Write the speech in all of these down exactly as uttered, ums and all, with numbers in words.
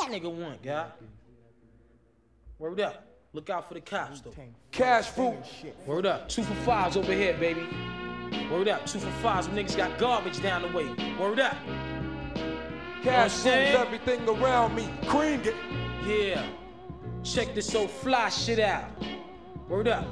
nigga want, guy. Word up. Look out for the cops, though. Cash fruit. Word up. Two for fives over here, baby. Word up. Two for fives. Them niggas got garbage down the way. Word up. Cash fruit everything around me. Cream it. Yeah. Check this old fly shit out. Word up.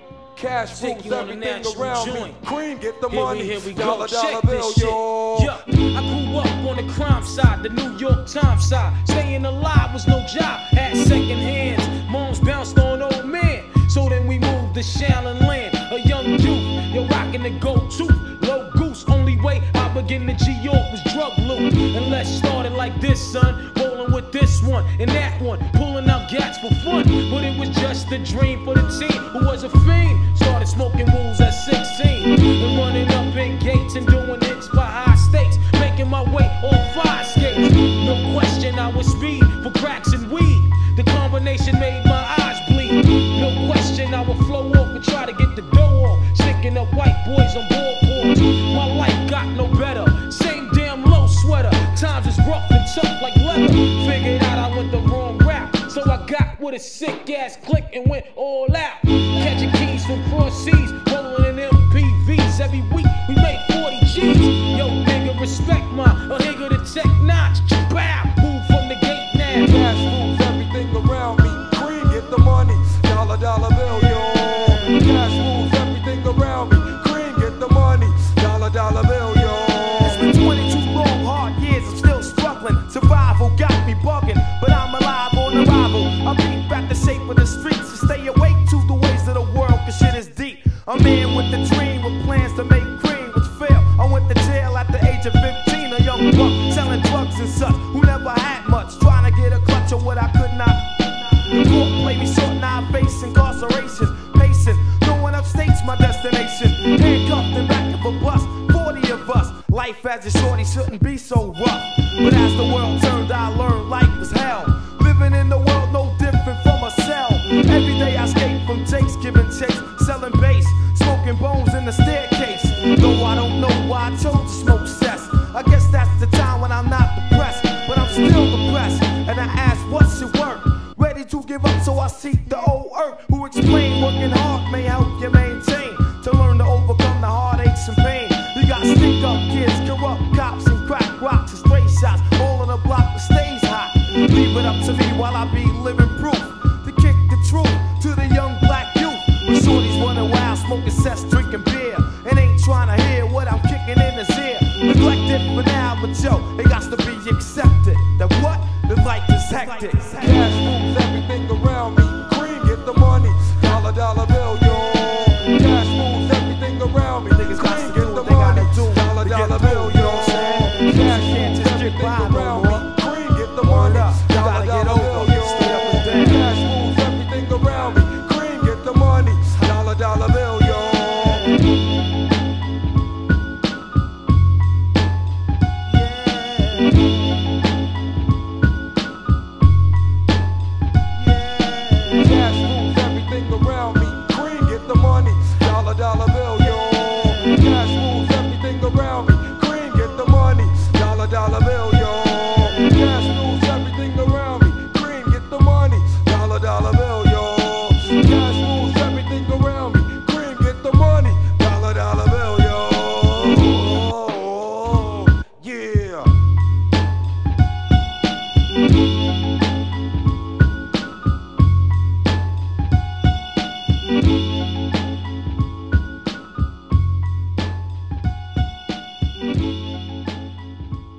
Cash Take fruit you on a everything natural around joint. me. Cream get the Here money. we, here we dollar, go. dollar Check bill, this shit. yo. Yeah. I grew up on the crime side, the New York Times side. Staying alive was no job. Had second hands. Moms bounced on old men. So then we moved to Shaolin Land. A young youth, yo, rocking the gold tooth. Low goose, only way I begin to G-York was drug loot. And let's start it like this, son. Rolling with this one and that one. Pulling out gats for fun. But it was just a dream for the team who was a fiend. Started smoking wools at sixteen. And running up in gates and doing hits by high stakes. Making my way on fire skates. No question I was speed for cracks and weed. The combination made my eyes bleed. No question I would flow off and try to get the dough off. Sticking up white boys on boardboards. My life got no better. Same damn low sweater. Times is rough and tough like leather. Figured out I went the wrong route. So I got with a sick ass click and went all out. Catching keys from cross seas. Rolling in M P Vs. Every week we made forty G's. Yo, nigga, respect my a nigga to tech notch. Bow. Move from the gate now. Cash moves everything around me. Cream get the money. Dollar, dollar bill, yo. Cash moves everything around me. Cream get the money. Dollar, dollar bill, yo. It's been twenty-two long, hard years. I'm still struggling. Survival got me bugging, but I'm alive on arrival. I beat back the shape of the streets and stay awake to the ways of the world, cause shit is deep. A man with a dream with plans to make cream, which failed. I went to jail at the age of fifteen. A young buck selling drugs and such, who never had much, trying to get a clutch of what I could not. The court played me short, now I face incarceration. Pacing, going upstate's my destination. Handcuffed in back of a bus, forty of us. Life as a shorty shouldn't be so rough. But as the world turned, I learned life was hell. Living in the world no different from a cell. Every day I escape from Jake's, giving chase, selling bass, smoking bones in the staircase. Though I don't know why I chose to smoke cess. I guess that's the time when I'm not depressed, but I'm still depressed. And I ask, what's your work? Ready to give up, so I seek the old earth who explain working hard may help you maintain. To learn to overcome the heartaches and pain. You got stick up kids, corrupt cops, and crack rocks and stray shots. All in a block that stays hot. Leave it up to me while I be living proof. To kick the truth to the young black youth. When shorties running wild, smoking cess, drinking beer. And ain't trying to hear what I'm kicking in his ear. Neglected for now, but yo, it got to be accepted. That what? The life is hectic.